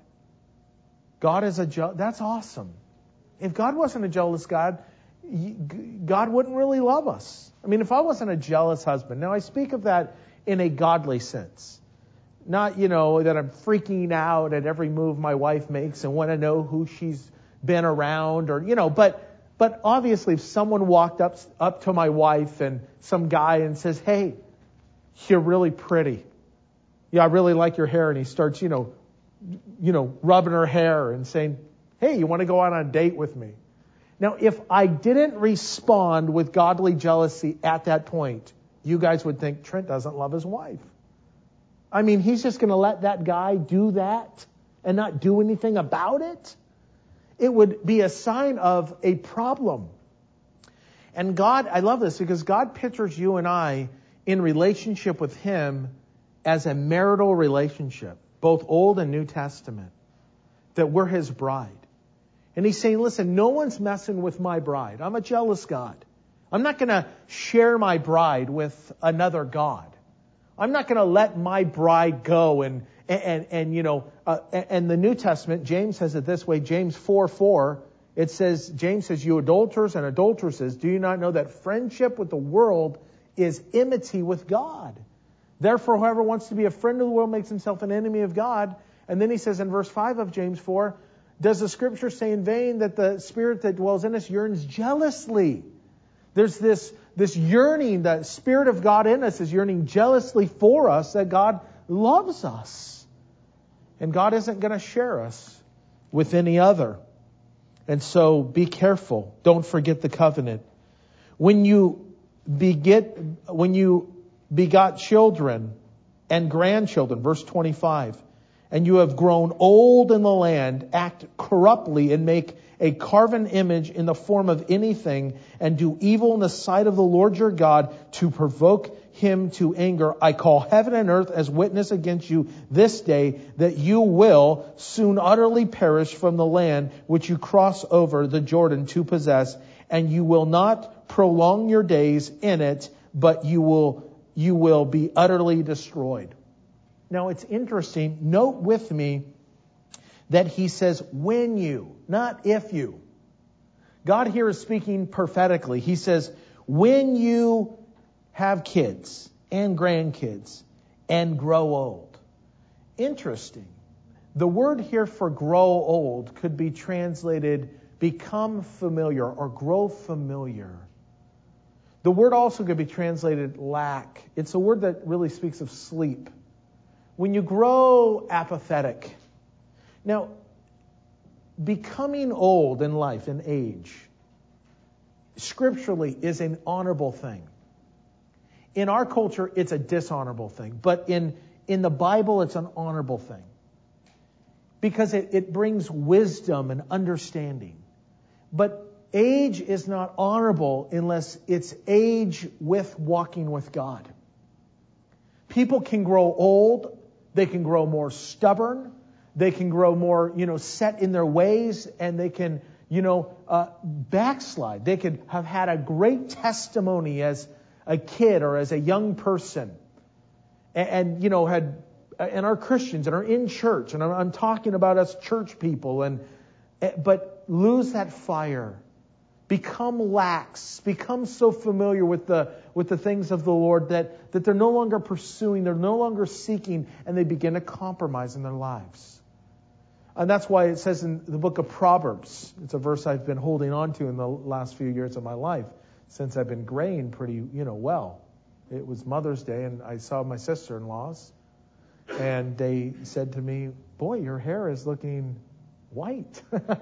That's awesome. If God wasn't a jealous God, God wouldn't really love us. I mean, if I wasn't a jealous husband, now I speak of that in a godly sense. Not, that I'm freaking out at every move my wife makes and want to know who she's been around or, but obviously if someone walked up to my wife and some guy and says, hey, you're really pretty. Yeah, I really like your hair. And he starts, rubbing her hair and saying, hey, you want to go on a date with me? Now, if I didn't respond with godly jealousy at that point, you guys would think Trent doesn't love his wife. I mean, he's just going to let that guy do that and not do anything about it? It would be a sign of a problem. And God, I love this because God pictures you and I in relationship with him as a marital relationship, both Old and New Testament, that we're his bride. And he's saying, listen, no one's messing with my bride. I'm a jealous God. I'm not going to share my bride with another God. I'm not going to let my bride go and the New Testament, James says it this way, James 4:4, James says, you adulterers and adulteresses, do you not know that friendship with the world is enmity with God? Therefore, whoever wants to be a friend of the world makes himself an enemy of God. And then he says in verse 5 of James 4, does the scripture say in vain that the spirit that dwells in us yearns jealously? There's this yearning, the Spirit of God in us is yearning jealously for us, that God loves us. And God isn't going to share us with any other. And so be careful. Don't forget the covenant. When you begot children and grandchildren, verse 25, and you have grown old in the land, act corruptly and make a carven image in the form of anything, and do evil in the sight of the Lord your God to provoke him to anger. I call heaven and earth as witness against you this day that you will soon utterly perish from the land which you cross over the Jordan to possess, and you will not prolong your days in it, but you will be utterly destroyed. Now it's interesting. Note with me that he says, when you, not if you. God here is speaking prophetically. He says, when you have kids and grandkids and grow old. Interesting. The word here for grow old could be translated become familiar or grow familiar. The word also could be translated lack. It's a word that really speaks of sleep. When you grow apathetic. Now, becoming old in life, in age, scripturally is an honorable thing. In our culture, it's a dishonorable thing. But in the Bible, it's an honorable thing. Because it brings wisdom and understanding. But age is not honorable unless it's age with walking with God. People can grow old. They can grow more stubborn. They can grow more, set in their ways. And they can, backslide. They could have had a great testimony as a kid or as a young person. And are Christians and are in church. And I'm talking about us church people. But lose that fire. Become lax. Become so familiar with the things of the Lord that they're no longer pursuing, they're no longer seeking, and they begin to compromise in their lives. And that's why it says in the book of Proverbs, it's a verse I've been holding on to in the last few years of my life, since I've been graying pretty, well. It was Mother's Day, and I saw my sister-in-laws, and they said to me, boy, your hair is looking white.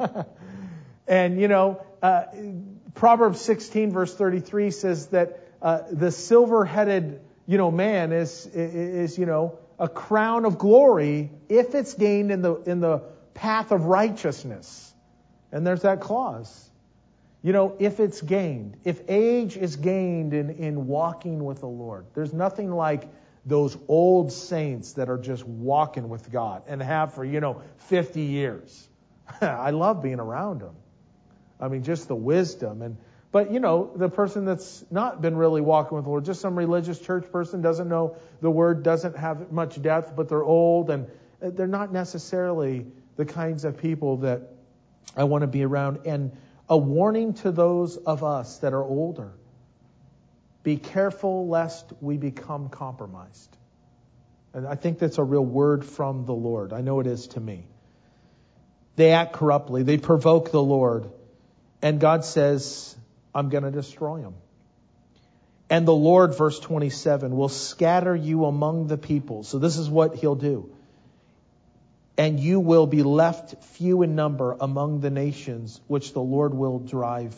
And, Proverbs 16, verse 33 says that the silver-headed, man is a crown of glory if it's gained in the path of righteousness. And there's that clause. If it's gained, if age is gained in walking with the Lord, there's nothing like those old saints that are just walking with God and have for, 50 years. I love being around them. I mean, just the wisdom. But the person that's not been really walking with the Lord, just some religious church person, doesn't know the word, doesn't have much depth, but they're old, and they're not necessarily the kinds of people that I want to be around. And a warning to those of us that are older, be careful lest we become compromised. And I think that's a real word from the Lord. I know it is to me. They act corruptly. They provoke the Lord. And God says, I'm going to destroy them. And the Lord, verse 27, will scatter you among the people. So this is what he'll do. And you will be left few in number among the nations where the Lord will drive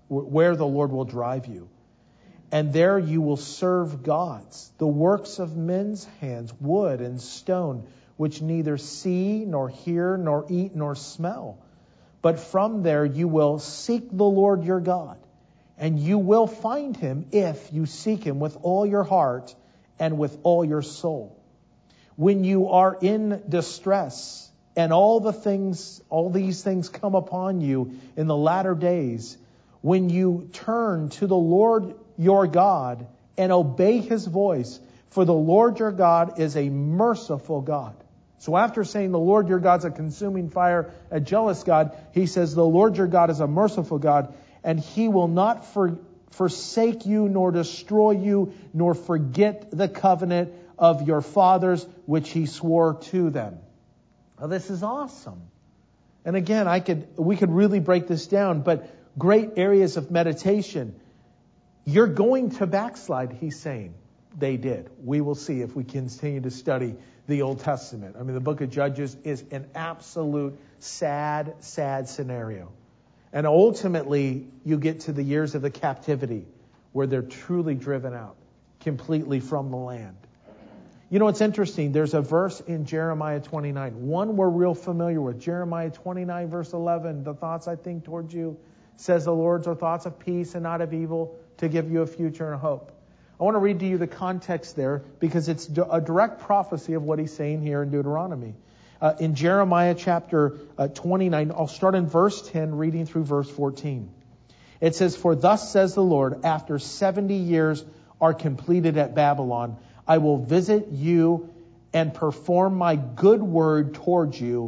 you. And there you will serve gods, the works of men's hands, wood and stone, which neither see, nor hear, nor eat, nor smell. But from there you will seek the Lord your God, and you will find him if you seek him with all your heart and with all your soul. When you are in distress and all these things come upon you in the latter days, when you turn to the Lord your God and obey his voice, for the Lord your God is a merciful God. So after saying the Lord your God's a consuming fire, a jealous God, he says the Lord your God is a merciful God, and he will not forsake you, nor destroy you, nor forget the covenant of your fathers, which he swore to them. Now, this is awesome. And again, we could really break this down, but great areas of meditation. You're going to backslide, he's saying. They did. We will see if we continue to study the Old Testament. I mean, the book of Judges is an absolute sad, sad scenario. And ultimately, you get to the years of the captivity where they're truly driven out completely from the land. It's interesting. There's a verse in Jeremiah 29. One we're real familiar with. Jeremiah 29, verse 11. The thoughts I think towards you, says the Lord, are thoughts of peace and not of evil, to give you a future and a hope. I want to read to you the context there because it's a direct prophecy of what he's saying here in Deuteronomy. In Jeremiah chapter 29, I'll start in verse 10, reading through verse 14. It says, "For thus says the Lord, after 70 years are completed at Babylon, I will visit you and perform my good word towards you,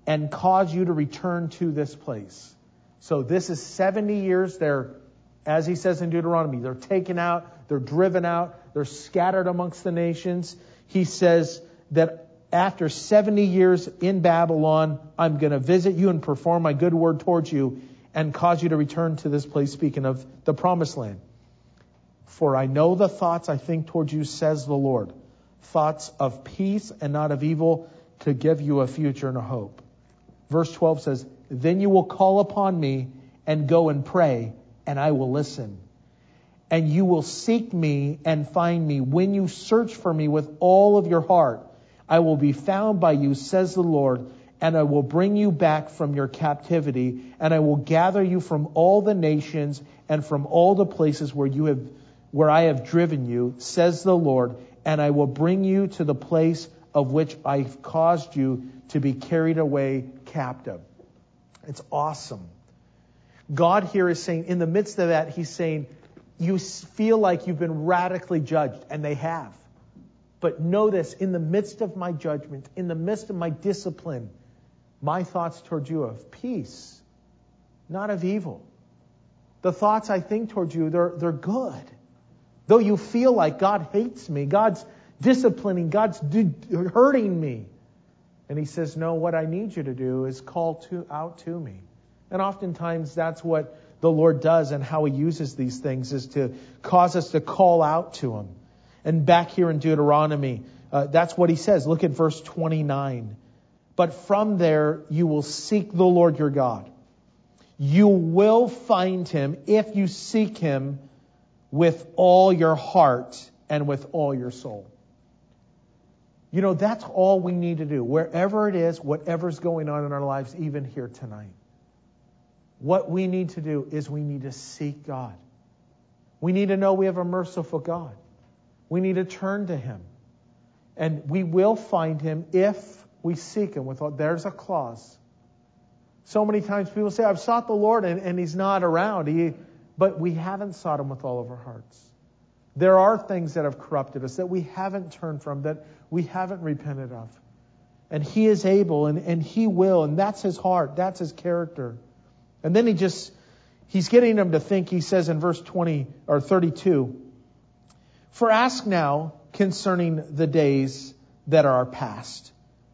and cause you to return to this place. So this is 70 years. They're, as he says in Deuteronomy, they're taken out, they're driven out, they're scattered amongst the nations. He says that after 70 years in Babylon, I'm going to visit you and perform my good word towards you and cause you to return to this place, speaking of the promised land. For I know the thoughts I think towards you, says the Lord, thoughts of peace and not of evil, to give you a future and a hope. Verse 12 says, then you will call upon me and go and pray, and I will listen. And you will seek me and find me. When you search for me with all of your heart, I will be found by you, says the Lord, and I will bring you back from your captivity, and I will gather you from all the nations and from all the places where I have driven you, says the Lord, and I will bring you to the place of which I've caused you to be carried away captive. It's awesome. God here is saying, in the midst of that, He's saying, you feel like you've been radically judged, and they have. But know this, in the midst of my judgment, in the midst of my discipline, my thoughts towards you are of peace, not of evil. The thoughts I think towards you, they're good. Though you feel like God hates me, God's disciplining, God's hurting me. And He says, no, what I need you to do is call out to me. And oftentimes that's what the Lord does, and how He uses these things is to cause us to call out to Him. And back here in Deuteronomy, that's what He says. Look at verse 29. But from there you will seek the Lord your God. You will find Him if you seek Him with all your heart and with all your soul. You know, that's all we need to do. Wherever it is, whatever's going on in our lives, even here tonight. What we need to do is we need to seek God. We need to know we have a merciful God. We need to turn to Him. And we will find Him if we seek Him with all. There's a clause. So many times people say, I've sought the Lord and He's not around. But we haven't sought Him with all of our hearts. There are things that have corrupted us that we haven't turned from, that we haven't repented of. And He is able and He will. And that's His heart. That's His character. And then He's getting them to think. He says in verse 20 or 32, for ask now concerning the days that are past,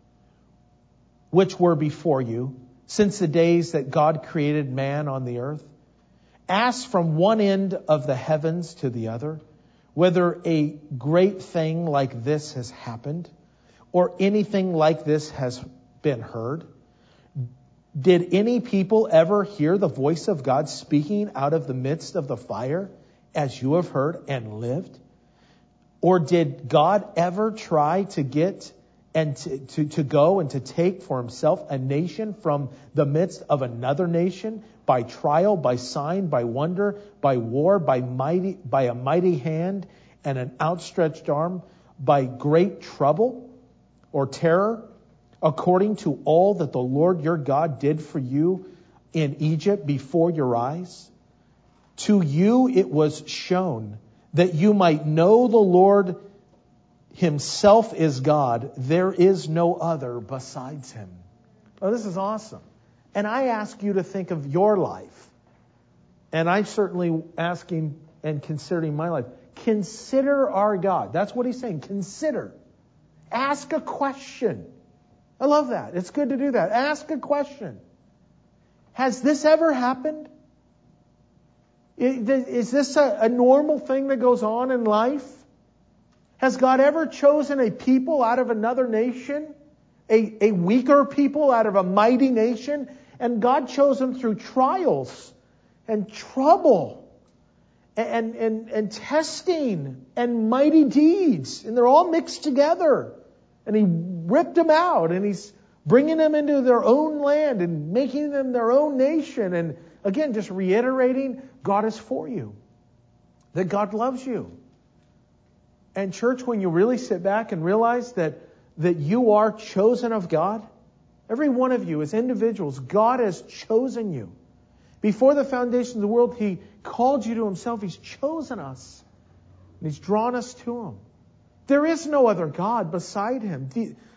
which were before you, since the days that God created man on the earth. Ask from one end of the heavens to the other, whether a great thing like this has happened, or anything like this has been heard. Did any people ever hear the voice of God speaking out of the midst of the fire, as you have heard and lived? Or did God ever try to get and to go and to take for Himself a nation from the midst of another nation, by trial, by sign, by wonder, by war, by a mighty hand and an outstretched arm, by great trouble or terror, according to all that the Lord your God did for you in Egypt before your eyes? To you it was shown that you might know the Lord Himself is God. There is no other besides Him. Oh, this is awesome. And I ask you to think of your life. And I'm certainly asking and considering my life. Consider our God. That's what He's saying. Consider. Ask a question. I love that. It's good to do that. Ask a question. Has this ever happened? Is this a normal thing that goes on in life? Has God ever chosen a people out of another nation? A weaker people out of a mighty nation? And God chose them through trials and trouble and testing and mighty deeds. And they're all mixed together. And He ripped them out, and He's bringing them into their own land and making them their own nation. And again, just reiterating, God is for you. That God loves you. And church, when you really sit back and realize that you are chosen of God, every one of you as individuals, God has chosen you. Before the foundation of the world, He called you to Himself. He's chosen us. And He's drawn us to Him. There is no other God beside Him.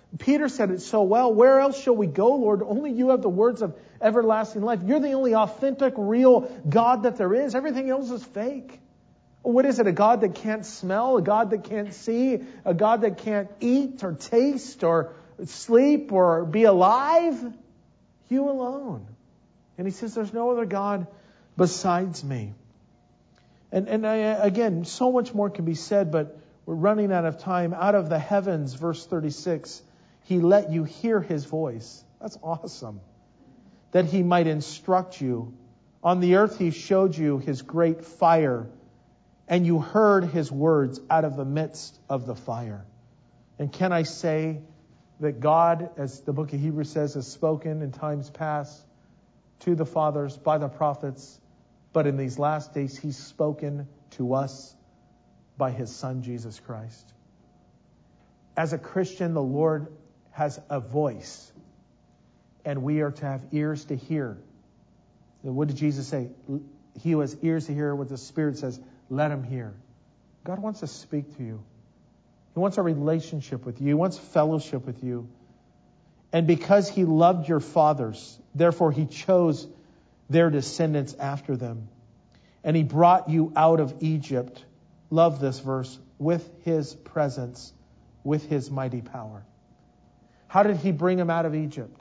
Peter said it so well. Where else shall we go, Lord? Only you have the words of everlasting life. You're the only authentic, real God that there is. Everything else is fake. What is it? A God that can't smell? A God that can't see? A God that can't eat or taste or sleep or be alive? You alone. And he says, there's no other God besides me. And again, so much more can be said, but we're running out of time. Out of the heavens, verse 36, he let you hear his voice. That's awesome. That he might instruct you. On the earth he showed you his great fire, and you heard his words out of the midst of the fire. And can I say that God, as the book of Hebrews says, has spoken in times past to the fathers by the prophets, but in these last days he's spoken to us by his Son, Jesus Christ. As a Christian, the Lord has a voice, and we are to have ears to hear. What did Jesus say? He who has ears to hear what the Spirit says, let him hear. God wants to speak to you. He wants a relationship with you. He wants fellowship with you. And because he loved your fathers, therefore he chose their descendants after them. And he brought you out of Egypt, love this verse, with his presence, with his mighty power. How did he bring them out of Egypt?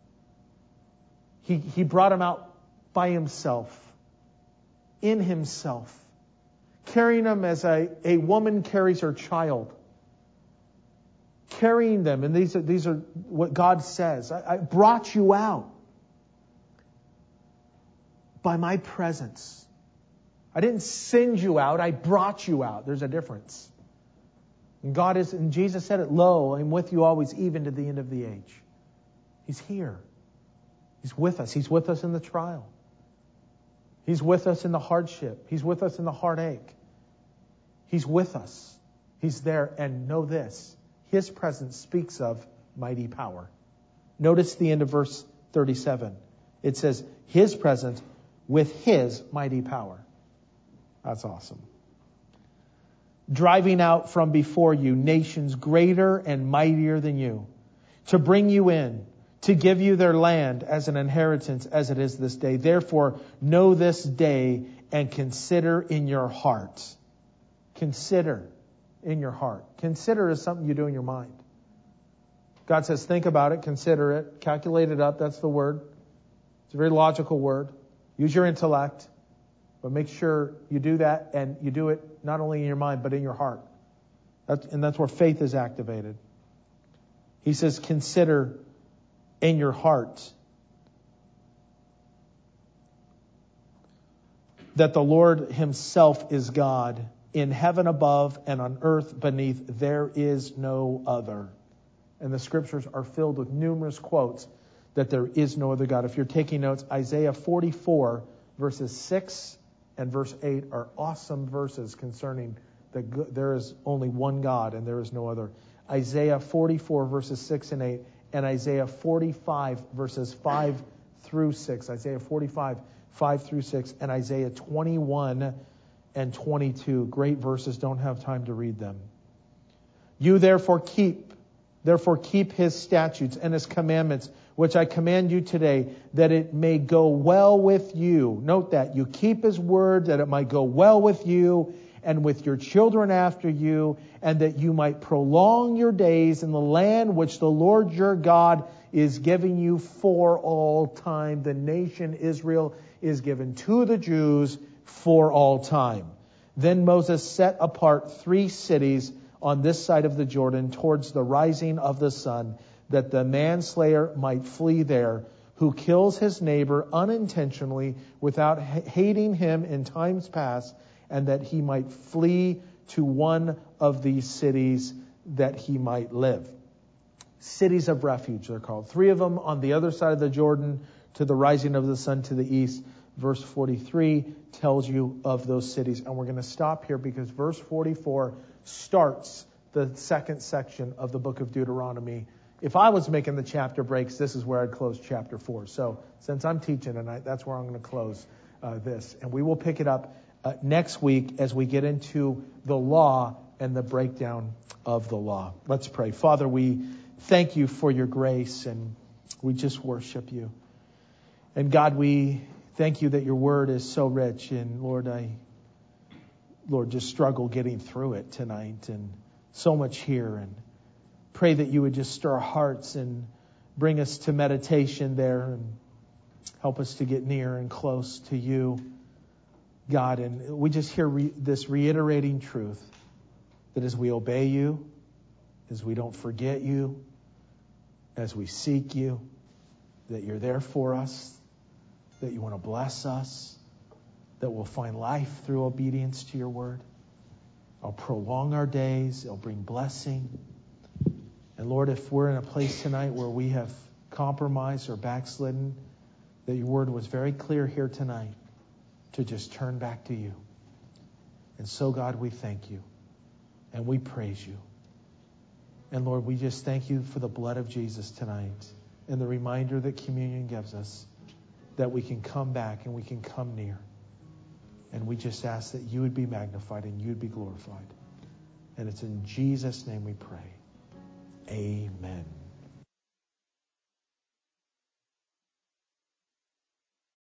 He brought them out by himself, in himself, carrying them as a woman carries her child. Carrying them, and these are what God says. I brought you out by my presence. I didn't send you out, I brought you out. There's a difference. And Jesus said it, lo, I'm with you always, even to the end of the age. He's here. He's with us. He's with us in the trial. He's with us in the hardship. He's with us in the heartache. He's with us. He's there. And know this, his presence speaks of mighty power. Notice the end of verse 37. It says, his presence with his mighty power. That's awesome. Driving out from before you nations greater and mightier than you, to bring you in, to give you their land as an inheritance as it is this day. Therefore, know this day and consider in your heart. Consider in your heart. Consider is something you do in your mind. God says, think about it, consider it, calculate it up. That's the word. It's a very logical word. Use your intellect, but make sure you do that, and you do it not only in your mind, but in your heart. That's where faith is activated. He says, consider in your heart that the Lord himself is God. In heaven above and on earth beneath, there is no other. And the scriptures are filled with numerous quotes that there is no other God. If you're taking notes, Isaiah 44, verses 6 and verse 8 are awesome verses concerning that there is only one God and there is no other. Isaiah 44, verses 6 and 8, and Isaiah 45, verses 5 through 6. Isaiah 45, 5 through 6, and Isaiah 21 and 22. Great verses, don't have time to read them. You therefore keep his statutes and his commandments, which I command you today, that it may go well with you. Note that. You keep his word, that it might go well with you and with your children after you, and that you might prolong your days in the land which the Lord your God is giving you for all time. The nation Israel is given to the Jews for all time. Then Moses set apart 3 cities on this side of the Jordan towards the rising of the sun, that the manslayer might flee there, who kills his neighbor unintentionally without hating him in times past, and that he might flee to one of these cities that he might live. Cities of refuge, they're called. 3 of them on the other side of the Jordan to the rising of the sun to the east. Verse 43 tells you of those cities. And we're going to stop here because verse 44 starts the second section of the book of Deuteronomy. If I was making the chapter breaks, this is where I'd close chapter 4. So since I'm teaching tonight, that's where I'm going to close this. And we will pick it up next week as we get into the law and the breakdown of the law. Let's pray. Father, we thank you for your grace, and we just worship you. And God, we thank you that your word is so rich. And Lord, just struggle getting through it tonight, and so much here. And pray that you would just stir our hearts and bring us to meditation there, and help us to get near and close to you, God. And we just hear this reiterating truth that as we obey you, as we don't forget you, as we seek you, that you're there for us, that you want to bless us, that we'll find life through obedience to your word. It'll prolong our days. It'll bring blessing. And Lord, if we're in a place tonight where we have compromised or backslidden, that your word was very clear here tonight to just turn back to you. And so, God, we thank you and we praise you. And Lord, we just thank you for the blood of Jesus tonight and the reminder that communion gives us that we can come back and we can come near. And we just ask that you would be magnified and you would be glorified. And it's in Jesus' name we pray. Amen.